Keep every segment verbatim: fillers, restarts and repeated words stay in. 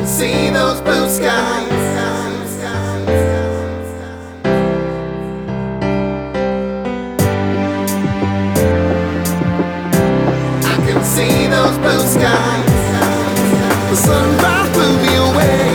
see those blue skies. I can see those blue skies. The sunrise blew me away.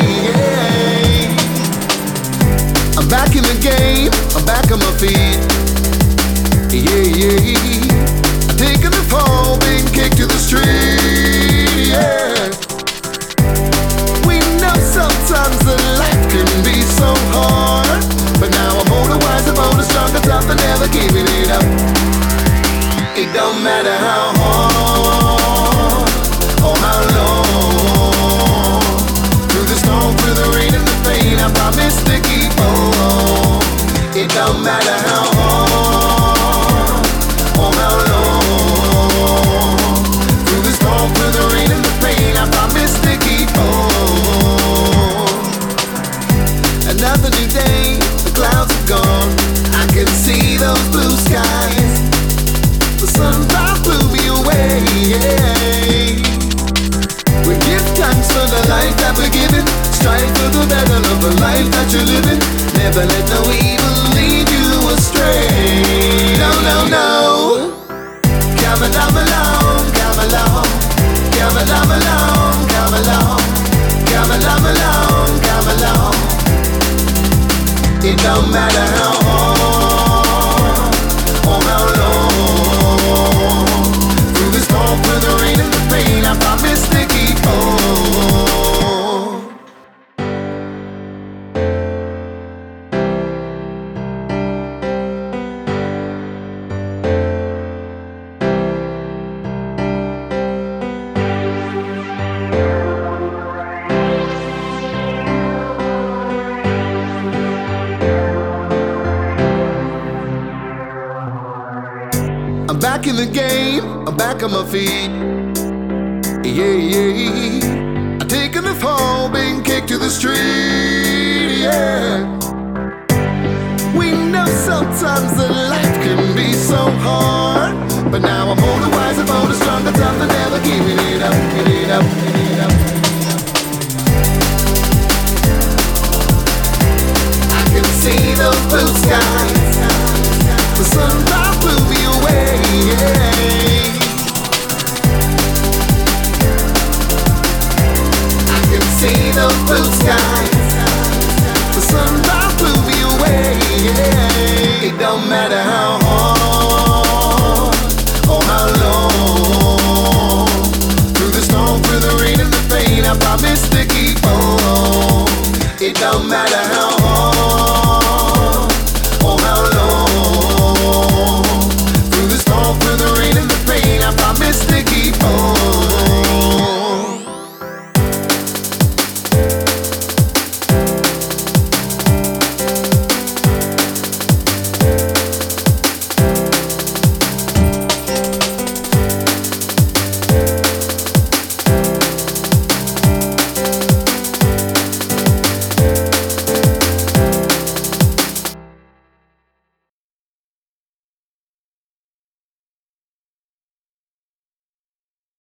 I'm back in the game, I'm back on my feet. Yeah, yeah. I'm taking the fall, being kicked to the street. Yeah. We know sometimes the life can be so hard, but now I'm older, wiser, bolder, stronger, tougher, never giving it up. It don't matter how hard or how long, through the storm, through the rain and the pain, I promise to keep on. It don't matter how hard or how long, through the storm, through the rain and the pain, I promise to keep on. Another new day, the clouds are gone, I can see those blue skies. The sunrise blew me away, yeah. We give thanks for the life that we're given, strive for the better of the life that you're living. Never let no evil lead you astray. No, no, no. Come along, along, come along, come along, along, come along, come along, along, come along. It don't matter how hard or how long, through the storm, through the rain and the pain, I promise to keep on. I'm back in the game, I'm back on my feet. Yeah, yeah. I'm taking the fall, being kicked to the street. Yeah. We know sometimes that life can be so hard.